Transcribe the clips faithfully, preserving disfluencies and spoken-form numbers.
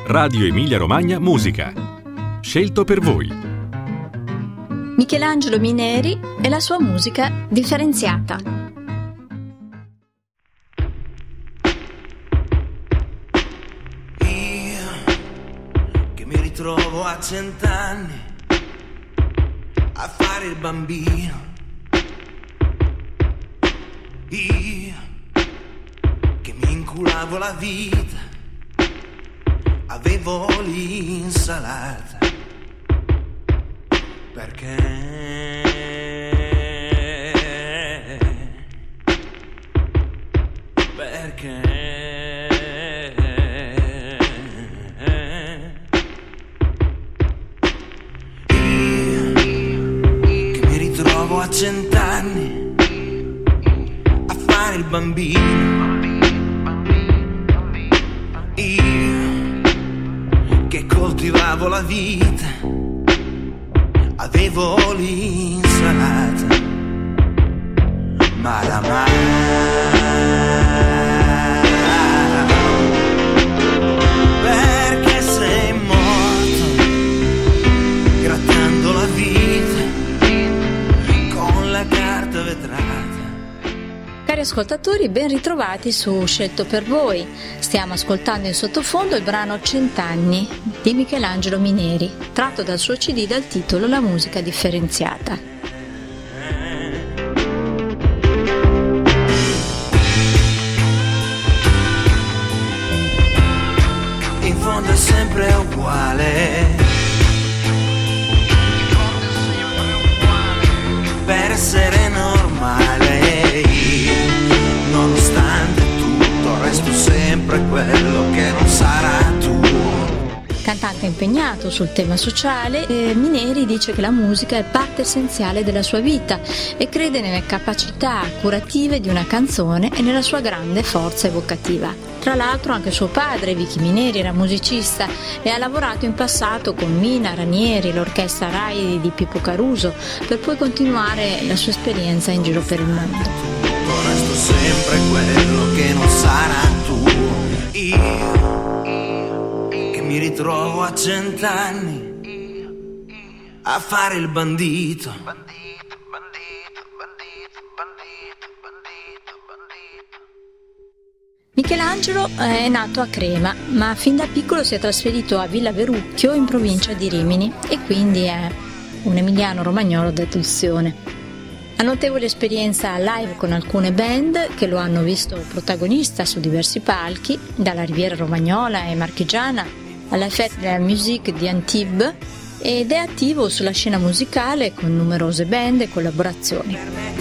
Radio Emilia Romagna Musica. Scelto per voi. Michelangelo Mineri e la sua musica differenziata. Io che mi ritrovo a cent'anni a fare il bambino. Io che mi inculavo la vita, avevo l'insalata. Perché? Perché? Io che mi ritrovo a cent'anni a fare il bambino. Io che coltivavo la vita, avevo l'insalata, ma la perché sei morto, grattando la vita con la carta vetrata. Cari ascoltatori, ben ritrovati su Scelto per voi. Stiamo ascoltando in sottofondo il brano Cent'anni di Michelangelo Mineri, tratto dal suo C D dal titolo La musica differenziata. In fondo è sempre uguale, per essere normale. Nonostante tutto resto sempre quello che non sarà tu. Cantante impegnato sul tema sociale, eh, Mineri dice che la musica è parte essenziale della sua vita e crede nelle capacità curative di una canzone e nella sua grande forza evocativa. Tra l'altro anche suo padre, Vichi Mineri, era musicista e ha lavorato in passato con Mina, Ranieri, l'orchestra Rai di Pippo Caruso, per poi continuare la sua esperienza in giro per il mondo. Resto sempre quello che non sarà tu. Io che mi ritrovo a cent'anni a fare il bandito. Bandito, bandito, bandito, bandito, bandito, bandito. Michelangelo è nato a Crema, ma fin da piccolo si è trasferito a Villa Verucchio in provincia di Rimini e quindi è un emiliano romagnolo d'adozione. Ha notevole esperienza live con alcune band che lo hanno visto protagonista su diversi palchi, dalla Riviera Romagnola e Marchigiana alla Fête de la Musique di Antibes, ed è attivo sulla scena musicale con numerose band e collaborazioni.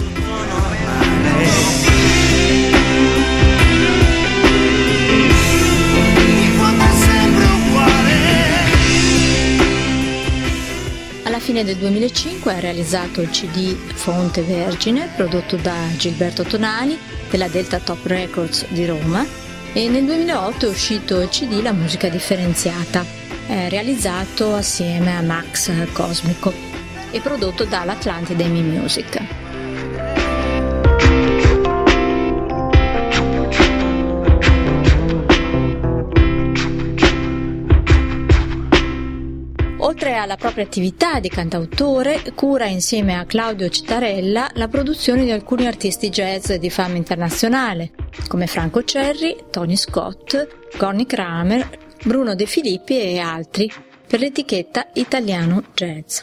Alla fine del duemilacinque ha realizzato il C D Fonte Vergine, prodotto da Gilberto Tonali della Delta Top Records di Roma, e nel duemilaotto è uscito il C D La musica differenziata, eh, realizzato assieme a Max Cosmico e prodotto dall'Atlantide Emi Music. Oltre alla propria attività di cantautore, cura insieme a Claudio Citarella la produzione di alcuni artisti jazz di fama internazionale, come Franco Cerri, Tony Scott, Connie Kramer, Bruno De Filippi e altri, per l'etichetta Italiano Jazz.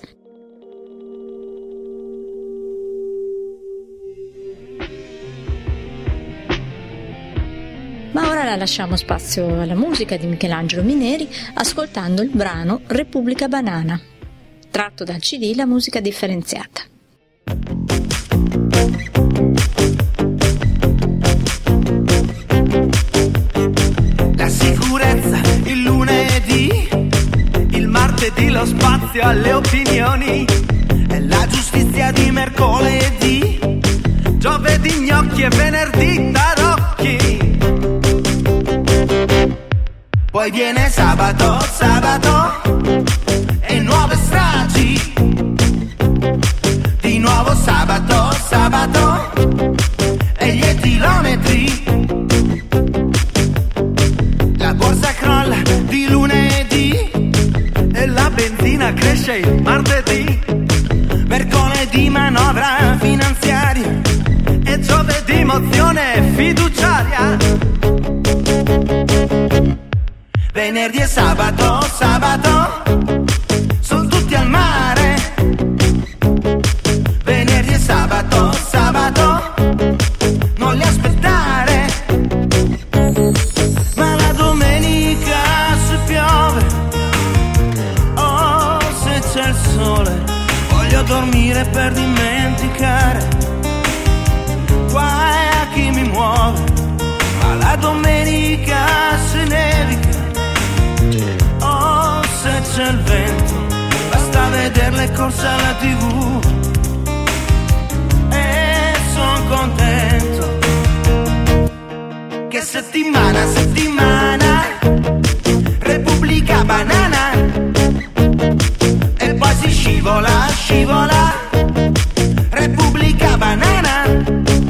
Ma ora lasciamo spazio alla musica di Michelangelo Mineri ascoltando il brano Repubblica Banana, tratto dal C D La musica differenziata. La sicurezza il lunedì, il martedì lo spazio alle opinioni, e la giustizia di mercoledì, giovedì gnocchi e venerdì tarocchi. Poi viene sabato, sabato e nuove stragi. Di nuovo sabato, sabato e gli chilometri. La borsa crolla di lunedì paura cresce il martedì, mercoledì manovra finanziaria e giovedì mozione fiduciaria. Venerdì e sabato, sabato, sono tutti al mare. Venerdì e sabato, sabato, non li aspettare. Ma la domenica se piove, oh se c'è il sole, voglio dormire per dimenticare. Guai a chi mi muove, ma la domenica se nevica, oh se c'è il vento, basta vedere le corse alla tivù e son contento. Che settimana, settimana, Repubblica Banana, e poi si scivola, scivola, Repubblica Banana.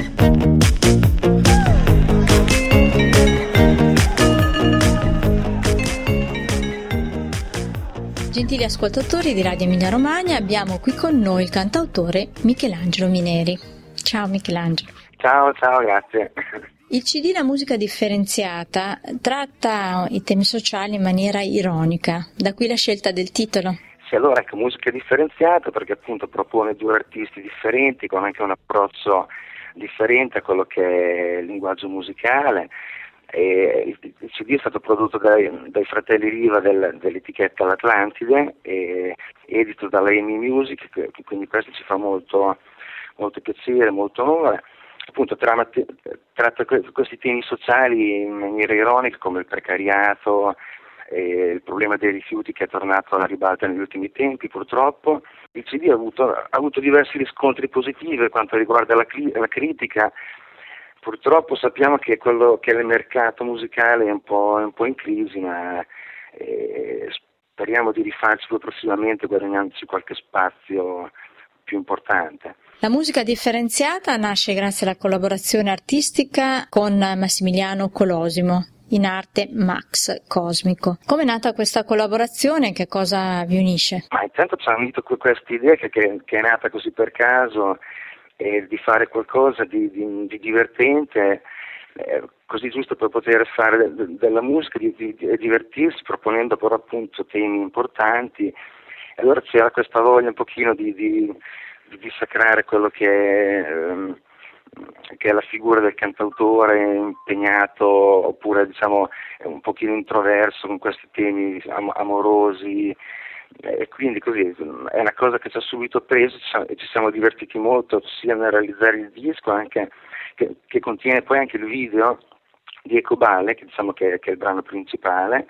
Gentili ascoltatori di Radio Emilia Romagna, abbiamo qui con noi il cantautore Michelangelo Mineri. Ciao Michelangelo. Ciao, ciao, grazie. Il C D La musica differenziata tratta i temi sociali in maniera ironica, da qui la scelta del titolo. Sì, allora ecco, musica differenziata perché appunto propone due artisti differenti con anche un approccio differente a quello che è il linguaggio musicale. E il C D è stato prodotto dai, dai fratelli Riva del, dell'etichetta L'Atlantide e edito dalla Amy Music, quindi questo ci fa molto, molto piacere, molto onore. Appunto tratta, tratta questi temi sociali in maniera ironica, come il precariato e il problema dei rifiuti che è tornato alla ribalta negli ultimi tempi purtroppo. Il C D ha avuto, ha avuto diversi riscontri positivi per quanto riguarda la, la critica. Purtroppo sappiamo che quello che è il mercato musicale è un po', è un po' in crisi, ma eh, speriamo di rifarci poi prossimamente guadagnandoci qualche spazio più importante. La musica differenziata nasce grazie alla collaborazione artistica con Massimiliano Colosimo, in arte Max Cosmico. Come è nata questa collaborazione? Che cosa vi unisce? Ma intanto ci hanno unito questa idea che, che, che è nata così per caso, eh, di fare qualcosa di, di, di divertente, eh, così giusto per poter fare de, de, della musica e di, di, divertirsi, proponendo però appunto temi importanti. E allora c'era questa voglia un pochino di, di, di dissacrare quello che è, ehm, che è la figura del cantautore impegnato, oppure diciamo un pochino introverso con questi temi am- amorosi. E quindi così è una cosa che ci ha subito preso e ci siamo divertiti molto sia nel realizzare il disco anche che, che contiene poi anche il video di Ecobale, che diciamo che, che è il brano principale,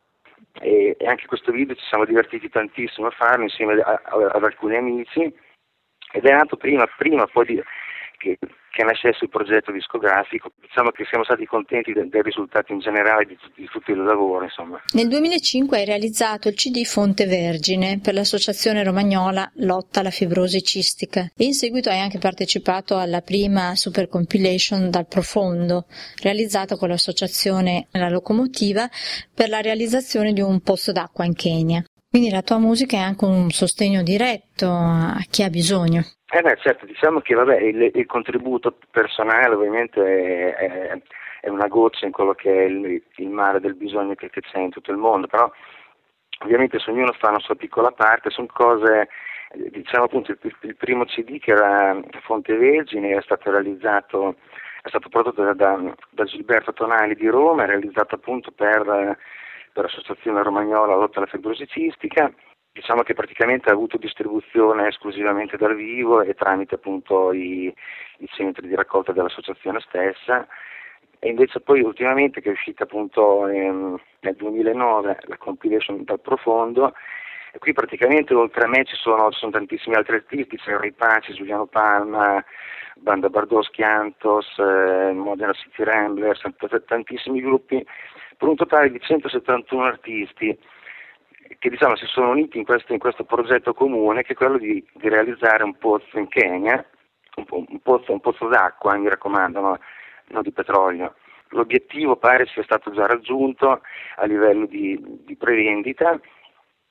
e, e anche questo video ci siamo divertiti tantissimo a farlo insieme a, a, ad alcuni amici, ed è nato prima, prima poi di, che, che nascesse il progetto discografico. Diciamo che siamo stati contenti del, del risultato in generale di, di tutto il lavoro, insomma. Nel duemilacinque hai realizzato il C D Fonte Vergine per l'associazione romagnola Lotta alla fibrosi cistica e in seguito hai anche partecipato alla prima super compilation Dal Profondo, realizzata con l'associazione La Locomotiva per la realizzazione di un pozzo d'acqua in Kenya. Quindi la tua musica è anche un sostegno diretto a chi ha bisogno. Eh beh, certo, diciamo che vabbè, il, il contributo personale ovviamente è, è, è una goccia in quello che è il, il mare del bisogno che, che c'è in tutto il mondo, però ovviamente se ognuno fa una sua piccola parte, sono cose, diciamo appunto il, il primo C D che era Fonte Vergine è stato realizzato, è stato prodotto da, da, da Gilberto Tonali di Roma, è realizzato appunto per, per l'associazione romagnola Lotta alla fibrosi cistica. Diciamo che praticamente ha avuto distribuzione esclusivamente dal vivo e tramite appunto i, i centri di raccolta dell'associazione stessa, e invece poi ultimamente che è uscita appunto ehm, nel duemilanove la compilation Dal Profondo, e qui praticamente oltre a me ci sono, ci sono tantissimi altri artisti, c'è Ray Paci, Giuliano Palma, Banda Bardoschi Antos, eh, Modena City Ramblers, tantissimi gruppi, per un totale di centosettantuno artisti che diciamo si sono uniti in questo, in questo progetto comune, che è quello di, di realizzare un pozzo in Kenya, un, un, pozzo, un pozzo d'acqua, mi raccomando, no? Non di petrolio. L'obiettivo pare sia stato già raggiunto a livello di, di prevendita,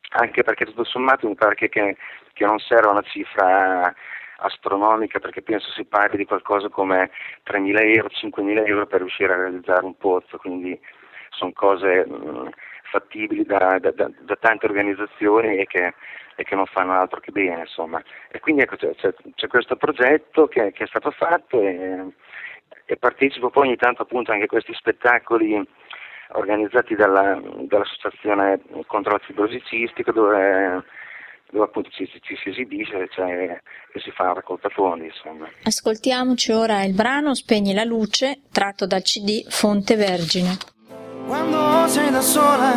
anche perché tutto sommato mi pare che, che, che non serva una cifra astronomica, perché penso si parli di qualcosa come tremila euro, cinquemila euro per riuscire a realizzare un pozzo, quindi sono cose mh, fattibili da, da, da, da tante organizzazioni e che, e che non fanno altro che bene, insomma. E quindi ecco, c'è, c'è, c'è questo progetto che, che è stato fatto e, e partecipo poi ogni tanto appunto anche a questi spettacoli organizzati dalla, dall'associazione contro la fibrosi cistica, dove, dove appunto ci, ci si esibisce cioè, e si fa raccolta fondi, insomma. Ascoltiamoci ora il brano Spegni la luce, tratto dal C D Fonte Vergine. Quando sei da sola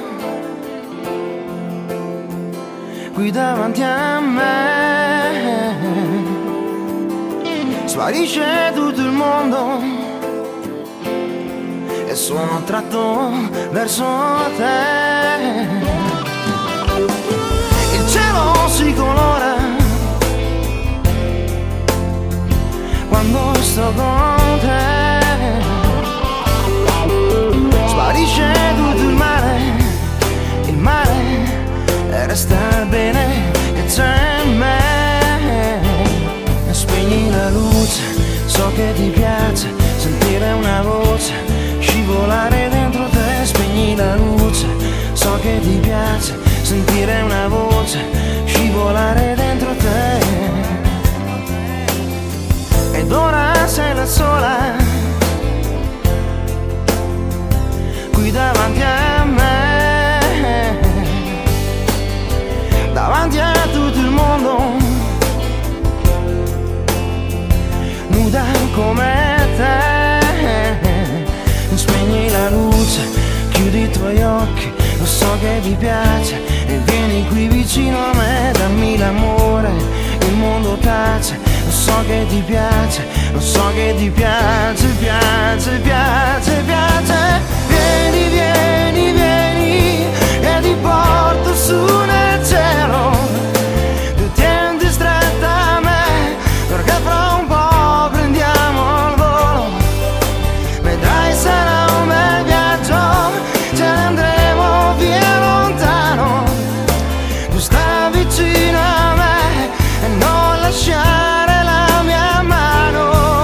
qui davanti a me, sparisce tutto il mondo e sono attratto verso te. Il cielo si colora quando sto con te, sparisce tutto il mare, il mare resta bene che c'è me. Spegni la luce, so che ti piace sentire una voce scivolare dentro te. Spegni la luce, so che ti piace sentire una voce scivolare dentro te. Ed ora sei la sola qui davanti a me, davanti a tutto il mondo, nuda come te. Spegni la luce, chiudi i tuoi occhi, lo so che ti piace e vieni qui vicino a me. Dammi l'amore, il mondo tace, lo so che ti piace, lo so che ti piace, piace, piace, piace. Vieni, vieni, vieni e ti porto su nel cielo. Tu tieni stretta a me, perché fra un po' prendiamo il volo. Vedrai sarà un bel viaggio, ce ne andremo via lontano. Tu stai vicino a me e non lasciare la mia mano.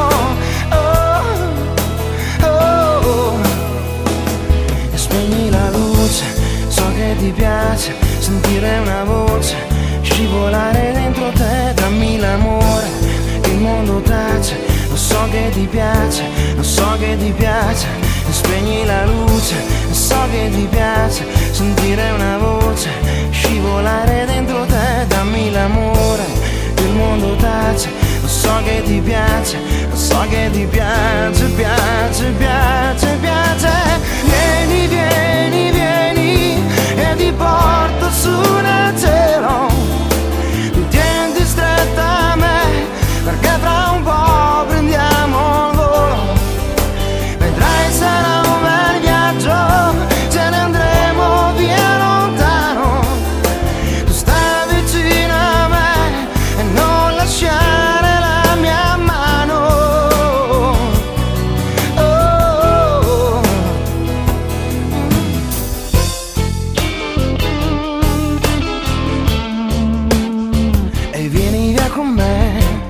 Oh, oh, oh. E spegni la luce, so che ti piace sentire una voce scivolare dentro te. Dammi l'amore, il mondo tace, lo so che ti piace, lo so che ti piace. E spegni la luce, so che ti piace sentire una voce scivolare dentro te. Dammi l'amore, il mondo tace, lo so che ti piace, lo so che ti piace, piace, piace, piace. Vieni, vieni, vieni e ti porto su nel cielo. Tu tieni stretta a me, perché fra un po' prendiamo il volo. Vedrai sarà un bel viaggio, ce ne andremo via lontano. Tu stai vicino a me e non lasciare la mia mano. Oh, oh, oh. E vieni via con me.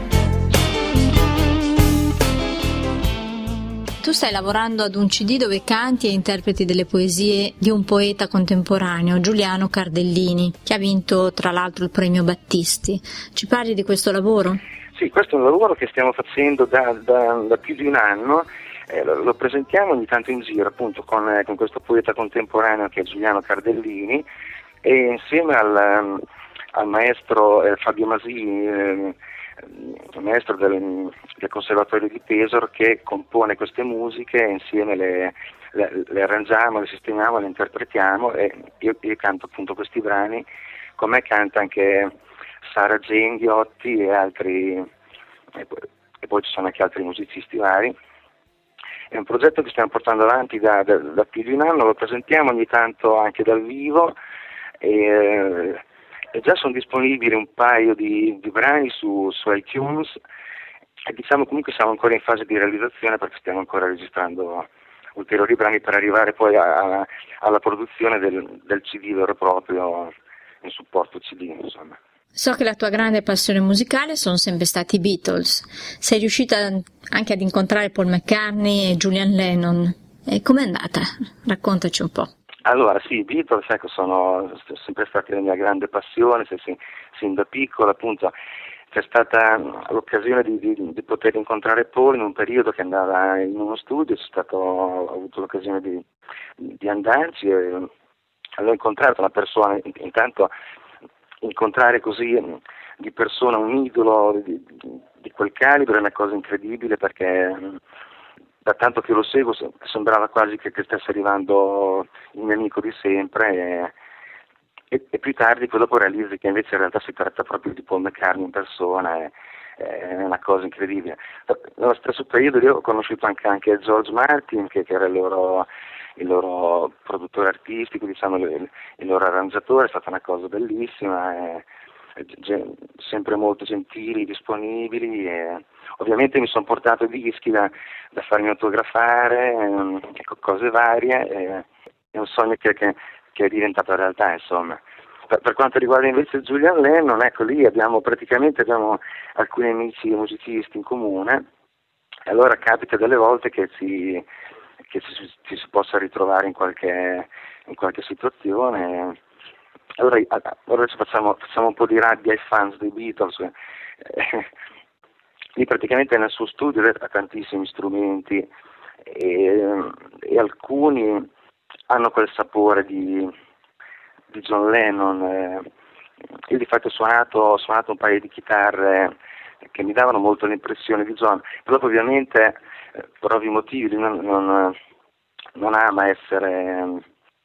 Tu stai lavorando ad un C D dove canti e interpreti delle poesie di un poeta contemporaneo, Giuliano Cardellini, che ha vinto tra l'altro il premio Battisti. Ci parli di questo lavoro? Sì, questo è un lavoro che stiamo facendo da, da, da più di un anno, eh, lo, lo presentiamo ogni tanto in giro appunto con, eh, con questo poeta contemporaneo che è Giuliano Cardellini e insieme al, al maestro eh, Fabio Masini, eh, maestro del, del Conservatorio di Pesaro, che compone queste musiche e insieme le, le, le arrangiamo, le sistemiamo, le interpretiamo e io, io canto appunto questi brani, con me canta anche Sara Genghiotti e altri e poi, e poi ci sono anche altri musicisti vari. È un progetto che stiamo portando avanti da, da, da più di un anno, lo presentiamo ogni tanto anche dal vivo e, e già sono disponibili un paio di, di brani su, su iTunes e diciamo comunque siamo ancora in fase di realizzazione perché stiamo ancora registrando ulteriori brani per arrivare poi a, a, alla produzione del, del C D vero e proprio in supporto C D, insomma. So che la tua grande passione musicale sono sempre stati i Beatles. Sei riuscita anche ad incontrare Paul McCartney e Julian Lennon. E com'è andata? Raccontaci un po'. Allora sì, i Beatles ecco, sono sempre stati la mia grande passione, sin, sin da piccolo appunto. C'è stata l'occasione di, di, di poter incontrare Paul in un periodo che andava in uno studio, c'è stato, ho avuto l'occasione di, di andarci e l'ho incontrato una persona, intanto incontrare così di persona un idolo di, di, di quel calibro è una cosa incredibile, perché da tanto che lo seguo sembrava quasi che, che stesse arrivando il mio amico di sempre e, e, e più tardi poi dopo realizzi che invece in realtà si tratta proprio di Paul McCartney in persona, è, è una cosa incredibile. Nello stesso periodo io ho conosciuto anche, anche George Martin, che, che era il loro, il loro produttore artistico, diciamo il, il loro arrangiatore, è stata una cosa bellissima, è, è, è, sempre molto gentili, disponibili e ovviamente mi sono portato dischi da, da farmi autografare, ehm, cose varie, e, è un sogno che, che, che è diventato realtà, insomma. Per, per quanto riguarda invece Julian Lennon, ecco lì abbiamo praticamente abbiamo alcuni amici musicisti in comune, e allora capita delle volte che ci, che ci, ci si possa ritrovare in qualche, in qualche situazione. Allora, allora ci facciamo, facciamo un po' di rabbia ai fans dei Beatles. Eh, lì praticamente nel suo studio ha tantissimi strumenti e, e alcuni hanno quel sapore di, di John Lennon. Eh, io di fatto ho suonato, ho suonato un paio di chitarre che mi davano molto l'impressione di John, però ovviamente eh, per ovvi motivi non, non, non ama essere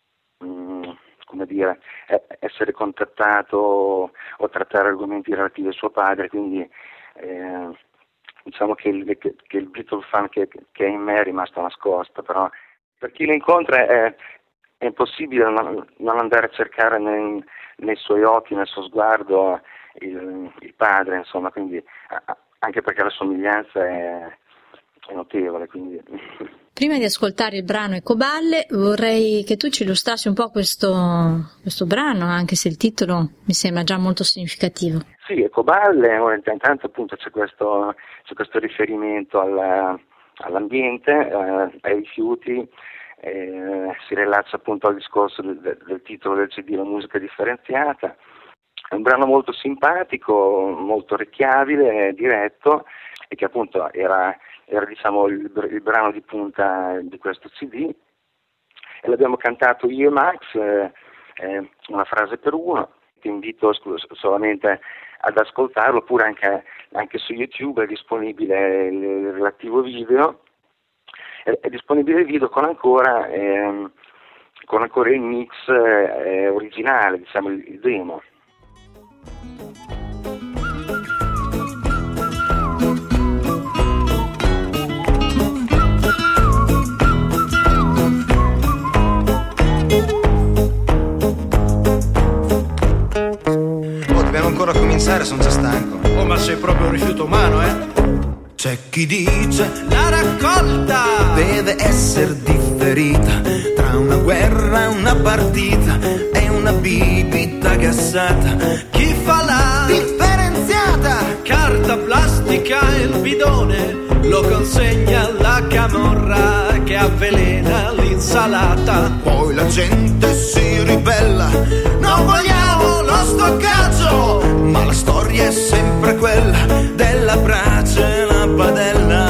mm, come dire, essere contattato o trattare argomenti relativi a suo padre, quindi eh, diciamo che il, che, che il Beatles fan che, che è in me è rimasto nascosto, però per chi lo incontra è, è impossibile non, non andare a cercare nei, nei suoi occhi, nel suo sguardo il, il padre, insomma, quindi anche perché la somiglianza è, è notevole, quindi... Prima di ascoltare il brano Ecoballe vorrei che tu ci illustrassi un po' questo, questo brano, anche se il titolo mi sembra già molto significativo. Sì, Ecoballe, intanto appunto c'è questo, c'è questo riferimento alla, all'ambiente, eh, ai rifiuti, eh, si rilaccia appunto al discorso del, del titolo del C D, la musica differenziata. È un brano molto simpatico, molto orecchiabile, diretto, e che appunto era... era diciamo il, il brano di punta di questo C D, e l'abbiamo cantato io e Max, eh, eh, una frase per uno. Ti invito scusa, solamente ad ascoltarlo, oppure anche, anche su YouTube è disponibile il, il relativo video, è, è disponibile il video con ancora, eh, con ancora il mix eh, originale, diciamo il, il demo. Ancora a cominciare, sono già stanco. Oh, ma sei proprio un rifiuto umano, eh? C'è chi dice la raccolta deve essere differita tra una guerra e una partita e una bibita gassata. Chi fa la differenziata? Carta, plastica e il bidone lo consegna alla camorra che avvelena l'insalata. Poi la gente si ribella, non vogliamo lo stoccaggio, ma la storia è sempre quella della brace e la padella.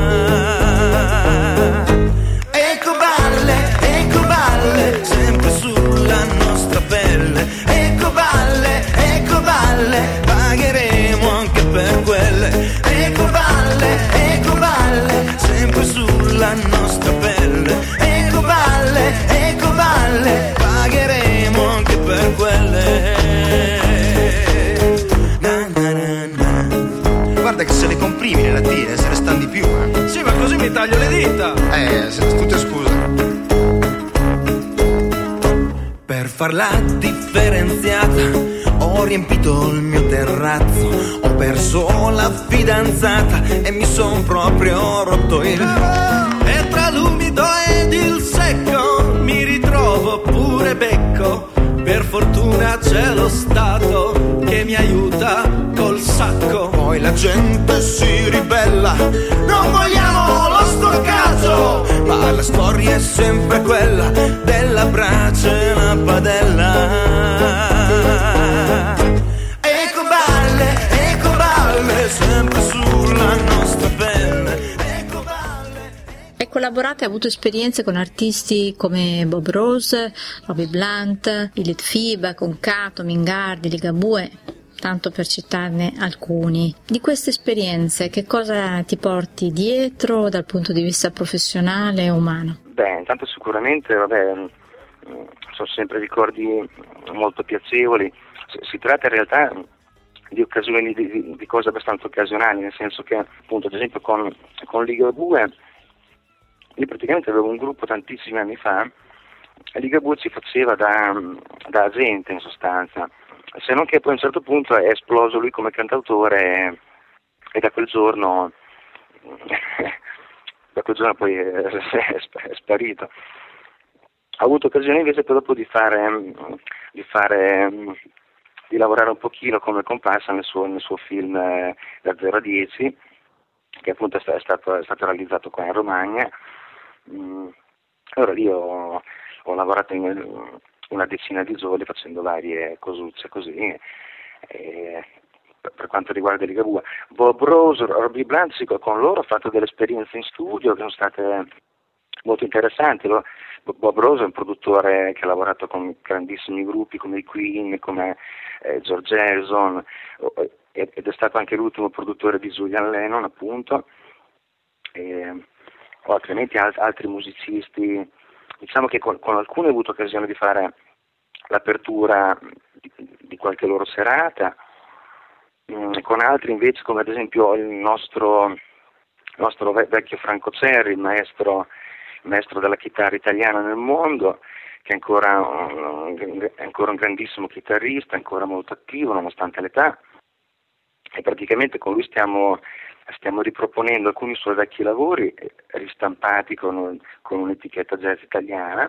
Ecoballe, ecoballe, sempre sulla nostra pelle. Ecoballe, ecoballe, pagheremo anche per quelle. Ecoballe, ecoballe, sempre sulla nostra pelle. Ecoballe, ecoballe, pagheremo anche per quelle. Na, na, na, na. Guarda che se le comprimi le lattine se ne stanno di più, eh. Sì, ma così mi taglio le dita. Eh, se tutte scuse. Per farla differenziata ho riempito il mio terrazzo, ho perso la fidanzata e mi son proprio rotto il... E tra l'umido ed il secco mi ritrovo pure becco. Per fortuna c'è c'è lo Stato che mi aiuta col sacco. Poi la gente si ribella, non vogliamo lo stoccaggio, ma la storia è sempre quella della brace e la padella. Ecoballe, ecoballe, sempre sulla nostra pelle. Hai collaborato e avuto esperienze con artisti come Bob Rose, Robbie Blunt, i Litfiba, Concato, Mingardi, Ligabue, tanto per citarne alcuni. Di queste esperienze che cosa ti porti dietro dal punto di vista professionale e umano? Beh, intanto sicuramente, vabbè, sono sempre ricordi molto piacevoli. Si tratta in realtà di occasioni, di, di cose abbastanza occasionali, nel senso che appunto ad esempio con, con Ligabue io praticamente avevo un gruppo tantissimi anni fa e Ligabue ci faceva da, da agente in sostanza, se non che poi a un certo punto è esploso lui come cantautore e da quel giorno da quel giorno poi è, è, è sparito. Ho avuto occasione invece poi dopo di fare di fare di lavorare un pochino come comparsa nel suo, nel suo film eh, da zero a dieci, che appunto è stato, è stato realizzato qua in Romagna. Mm. Allora lì ho, ho lavorato in una decina di giorni facendo varie cosucce così, e per, per quanto riguarda Ligabue. Bob Rose, Robbie Blunt, sì, con loro ho fatto delle esperienze in studio che sono state molto interessanti. Bob Rose è un produttore che ha lavorato con grandissimi gruppi come i Queen, come eh, George Harrison, ed è stato anche l'ultimo produttore di Julian Lennon, appunto. E, o altrimenti alt- altri musicisti, diciamo che con, con alcuni ho avuto occasione di fare l'apertura di, di qualche loro serata, mh, con altri invece, come ad esempio il nostro, il nostro ve- vecchio Franco Cerri, il maestro, il maestro della chitarra italiana nel mondo, che è ancora un, è ancora un grandissimo chitarrista, ancora molto attivo nonostante l'età, e praticamente con lui stiamo stiamo riproponendo alcuni suoi vecchi lavori ristampati con, con un'etichetta jazz italiana,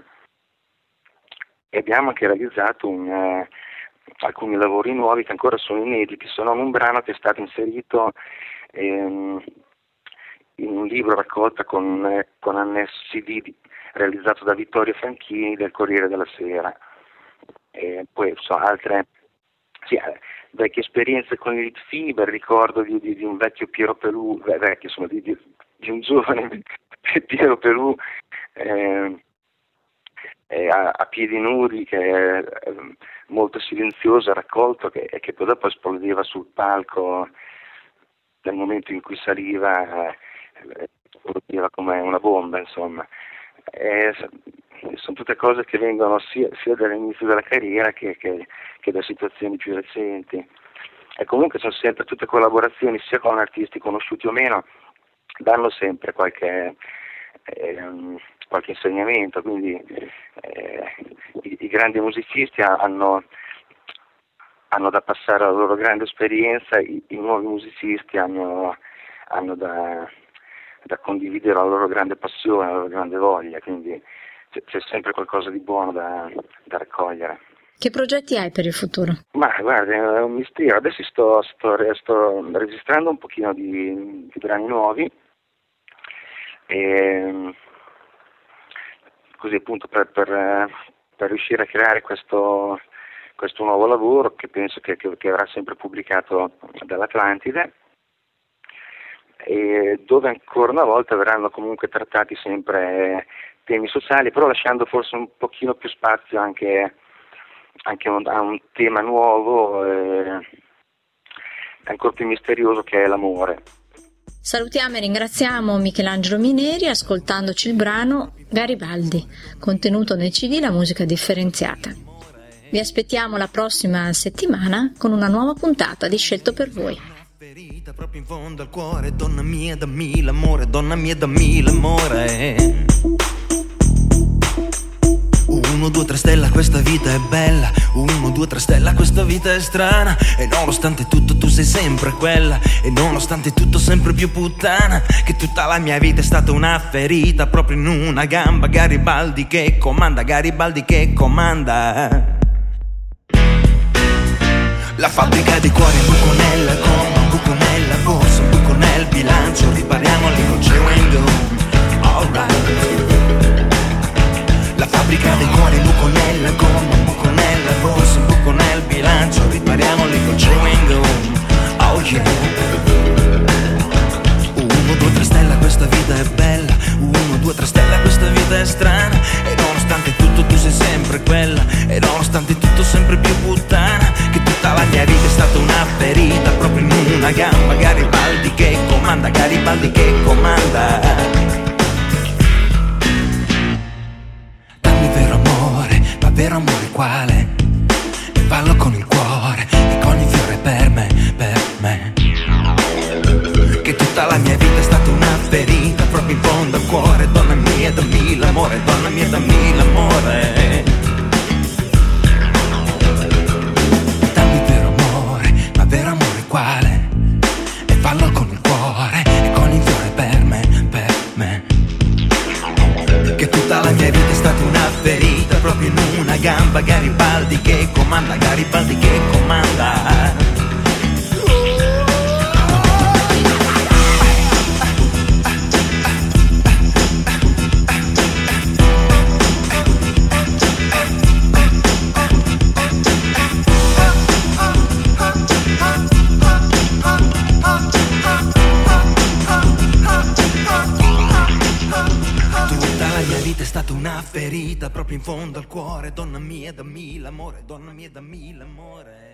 e abbiamo anche realizzato un, eh, alcuni lavori nuovi che ancora sono inediti. Sono un brano che è stato inserito ehm, in un libro raccolta con, eh, con annesso C D di, realizzato da Vittorio Franchini del Corriere della Sera. E poi so, altre sì, vecchie esperienze con il Litfiba, il ricordo di, di, di un vecchio Piero Pelù, vecchio insomma, di, di, di un giovane Piero Pelù eh, eh, a, a piedi nudi, che è eh, molto silenzioso, raccolto, che, e che poi dopo esplodeva sul palco nel momento in cui saliva, eh, esplodeva come una bomba, insomma. Eh, sono tutte cose che vengono sia, sia dall'inizio della carriera che, che, che da situazioni più recenti, e comunque sono sempre tutte collaborazioni sia con artisti conosciuti o meno, danno sempre qualche, eh, qualche insegnamento, quindi eh, i, i grandi musicisti hanno, hanno da passare la loro grande esperienza, i, i nuovi musicisti hanno, hanno da, da condividere la loro grande passione, la loro grande voglia, quindi c'è sempre qualcosa di buono da, da raccogliere. Che progetti hai per il futuro? Ma guarda, è un mistero. Adesso sto, sto, sto registrando un pochino di, di brani nuovi, e così appunto per, per, per riuscire a creare questo, questo nuovo lavoro, che penso che, che, che verrà sempre pubblicato dall'Atlantide, e dove ancora una volta verranno comunque trattati sempre temi sociali, però lasciando forse un pochino più spazio anche, anche un, a un tema nuovo e ancora più misterioso, che è l'amore. Salutiamo e ringraziamo Michelangelo Mineri ascoltandoci il brano Garibaldi, contenuto nel C D La musica differenziata. Vi aspettiamo la prossima settimana con una nuova puntata di Scelto per voi. Ferita proprio in fondo al cuore, donna mia dammi l'amore, donna mia dammi l'amore. Uno, due, tre stella, questa vita è bella. Uno, due, tre stella, questa vita è strana. E nonostante tutto tu sei sempre quella. E nonostante tutto sempre più puttana. Che tutta la mia vita è stata una ferita proprio in una gamba. Garibaldi che comanda, Garibaldi che comanda. La fabbrica dei cuori, un buco nella gomma, un buco nella borsa, un buco nel bilancio, ripariamoli con chewing gum, alright. La fabbrica dei cuori, un buco nella gomma, un buco nella borsa, un buco nel bilancio, ripariamoli con chewing gum, oh yeah. Uno, due, tre stelle, questa vita è bella. Uno, due, tre stelle, questa vita è strana. E nonostante tutto tu sei sempre quella. E nonostante tutto sempre più puttana. Che tutta la mia vita è stata una ferita proprio in una gamba. Garibaldi che comanda, Garibaldi che comanda. Dammi vero amore, ma vero amore quale? E fallo con il cuore e con il fiore per me, per me. Che tutta la mia vita è stata una ferita proprio in fondo al cuore. Donna mia, dammi l'amore, donna mia, dammi l'amore. Dammi vero amore, ma vero amore quale? E fallo con il cuore e con il fiore per me, per me. Che tutta la mia vita è stata una ferita proprio in una gamba. Garibaldi che comanda, Garibaldi che comanda. Ferita proprio in fondo al cuore. Donna mia, dammi l'amore, donna mia, dammi l'amore.